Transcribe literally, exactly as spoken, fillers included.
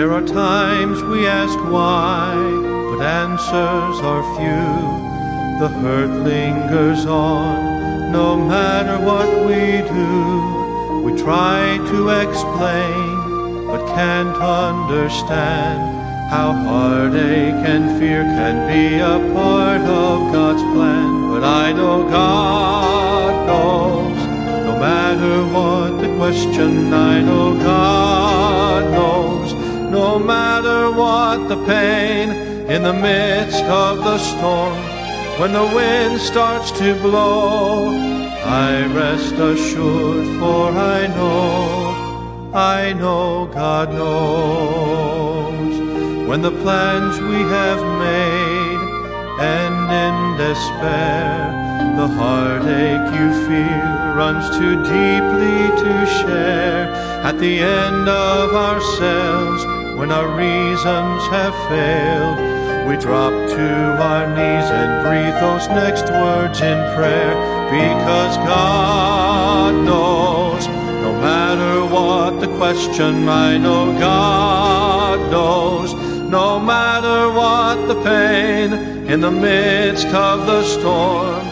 There are times we ask why, but answers are few. The hurt lingers on, no matter what we do. We try to explain, but can't understand how heartache and fear can be a part of God's plan. But I know God knows, no matter what the question, I know God knows, no matter what the pain, in the midst of the storm, when the wind starts to blow, I rest assured, for I know, I know God knows. When the plans we have made end in despair, the heartache you feel runs too deeply to share. At the end of ourselves, when our reasons have failed, we drop to our knees and breathe those next words in prayer. Because God knows, no matter what the question, I know God knows, no matter what the pain, in the midst of the storm,